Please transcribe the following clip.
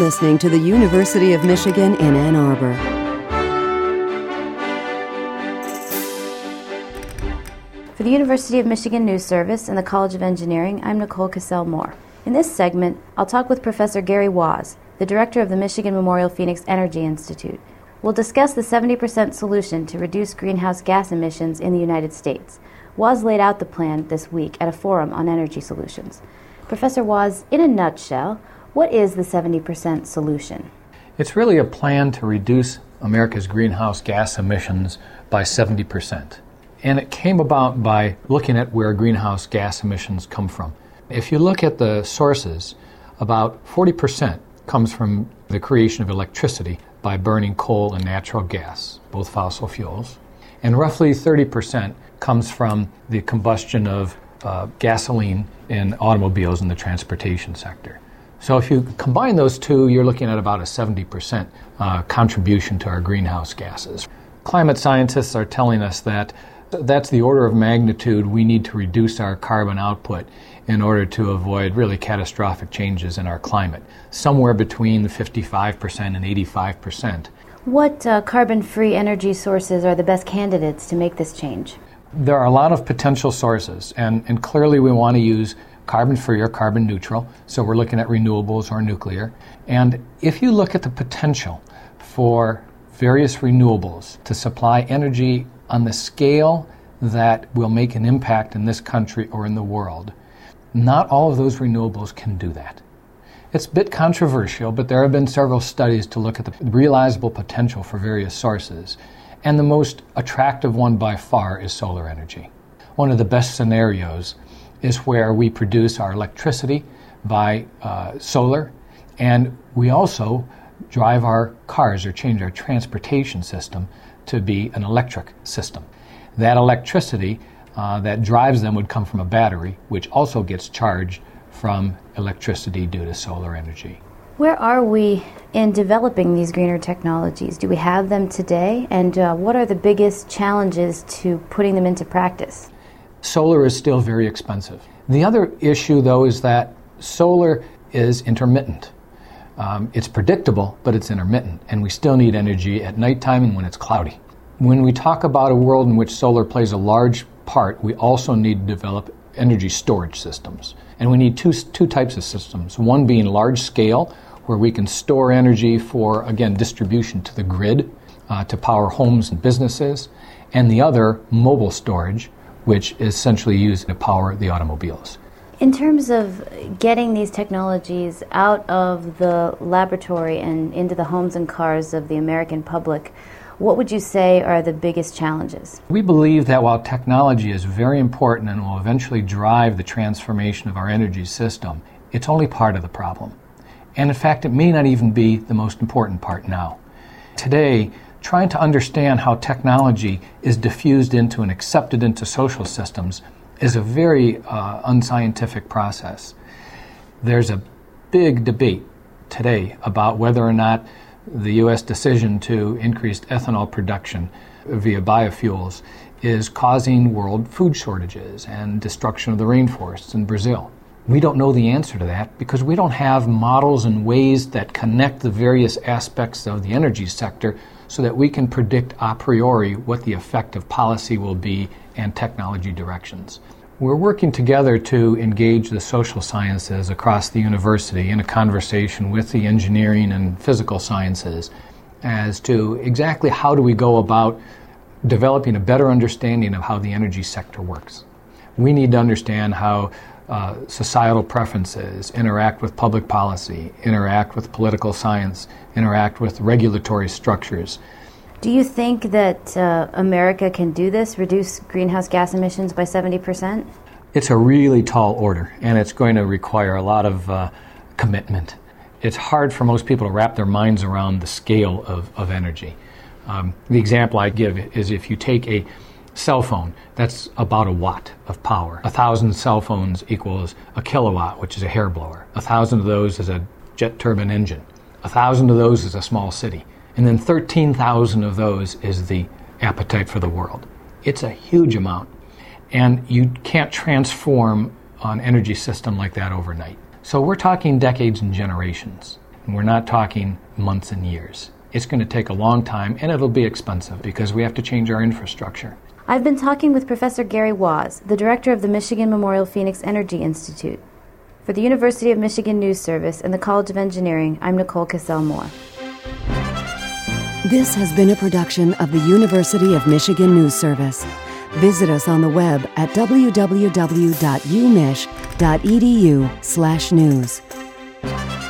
listening to the University of Michigan in Ann Arbor. For the University of Michigan News Service and the College of Engineering, I'm Nicole Cassell-Moore. In this segment, I'll talk with Professor Gary Waz, the director of the Michigan Memorial Phoenix Energy Institute. We'll discuss the 70% solution to reduce greenhouse gas emissions in the United States. Waz laid out the plan this week at a forum on energy solutions. Professor Waz, in a nutshell, what is the 70% solution? It's really a plan to reduce America's greenhouse gas emissions by 70%. And it came about by looking at where greenhouse gas emissions come from. If you look at the sources, about 40% comes from the creation of electricity by burning coal and natural gas, both fossil fuels. And roughly 30% comes from the combustion of gasoline in automobiles in the transportation sector. So if you combine those two, you're looking at about a 70% contribution to our greenhouse gases. Climate scientists are telling us that that's the order of magnitude we need to reduce our carbon output in order to avoid really catastrophic changes in our climate, somewhere between 55% and 85%. What carbon-free energy sources are the best candidates to make this change? There are a lot of potential sources, and clearly we want to use carbon-free or carbon neutral, so we're looking at renewables or nuclear. And if you look at the potential for various renewables to supply energy on the scale that will make an impact in this country or in the world, not all of those renewables can do that. It's a bit controversial, but there have been several studies to look at the realizable potential for various sources, and the most attractive one by far is solar energy. One of the best scenarios is where we produce our electricity by solar, and we also drive our cars or change our transportation system to be an electric system. That electricity that drives them would come from a battery, which also gets charged from electricity due to solar energy. Where are we in developing these greener technologies? Do we have them today? And what are the biggest challenges to putting them into practice? Solar is still very expensive. The other issue, though, is that solar is intermittent. It's predictable, but it's intermittent, and we still need energy at nighttime and when it's cloudy. When we talk about a world in which solar plays a large part, we also need to develop energy storage systems. And we need two types of systems, one being large scale, where we can store energy for, again, distribution to the grid, to power homes and businesses, and the other, mobile storage, which is essentially used to power the automobiles. In terms of getting these technologies out of the laboratory and into the homes and cars of the American public, what would you say are the biggest challenges? We believe that while technology is very important and will eventually drive the transformation of our energy system, it's only part of the problem. And in fact, it may not even be the most important part now. Today, trying to understand how technology is diffused into and accepted into social systems is a very unscientific process. There's a big debate today about whether or not the U.S. decision to increase ethanol production via biofuels is causing world food shortages and destruction of the rainforests in Brazil. We don't know the answer to that because we don't have models and ways that connect the various aspects of the energy sector so that we can predict a priori what the effect of policy will be and technology directions. We're working together to engage the social sciences across the university in a conversation with the engineering and physical sciences as to exactly how do we go about developing a better understanding of how the energy sector works. We need to understand how societal preferences interact with public policy, interact with political science, interact with regulatory structures. Do you think that America can do this, reduce greenhouse gas emissions by 70%? It's a really tall order, and it's going to require a lot of commitment. It's hard for most people to wrap their minds around the scale of energy. The example I give is if you take a cell phone, that's about a watt of power. 1,000 cell phones equals a kilowatt, which is a hair blower. 1,000 of those is a jet turbine engine. 1,000 of those is a small city. And then 13,000 of those is the appetite for the world. It's a huge amount. And you can't transform an energy system like that overnight. So we're talking decades and generations. And we're not talking months and years. It's going to take a long time, and it'll be expensive because we have to change our infrastructure. I've been talking with Professor Gary Waz, the director of the Michigan Memorial Phoenix Energy Institute. For the University of Michigan News Service and the College of Engineering, I'm Nicole Cassell-Moore. This has been a production of the University of Michigan News Service. Visit us on the web at www.umich.edu/news.